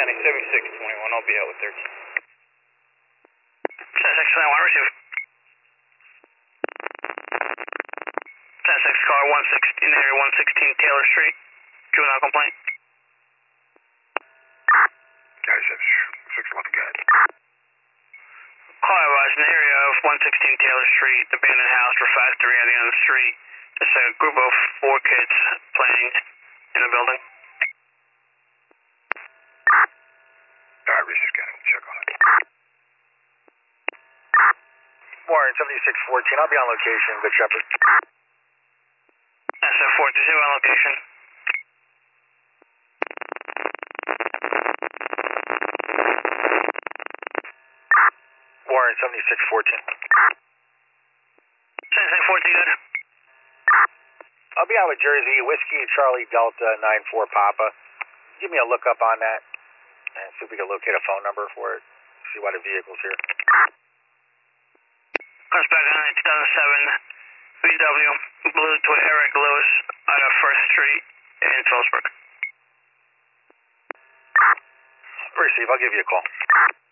County 7621, I'll be out with 13. 7621, receive. 10-6, car 116, area 116 Taylor Street. Juvenile complaint. County 611, go ahead. Car arrives in the area of 116 Taylor Street, abandoned house, refractory at the end of the street. Just a group of 4 kids playing in the building. Alright, Reese's County, we'll check on it. Warren, 7614, I'll be on location, Good Shepherd. SF-420 on location. Warren, 7614. 7614, good. I'll be out with Jersey, Whiskey Charlie Delta 94 Papa. Give me a lookup on that and see if we can locate a phone number for it. See why the vehicle's here. Comes back on 2007 VW Blue to Eric Lewis out of 1st Street in Phillipsburg. Receive, I'll give you a call.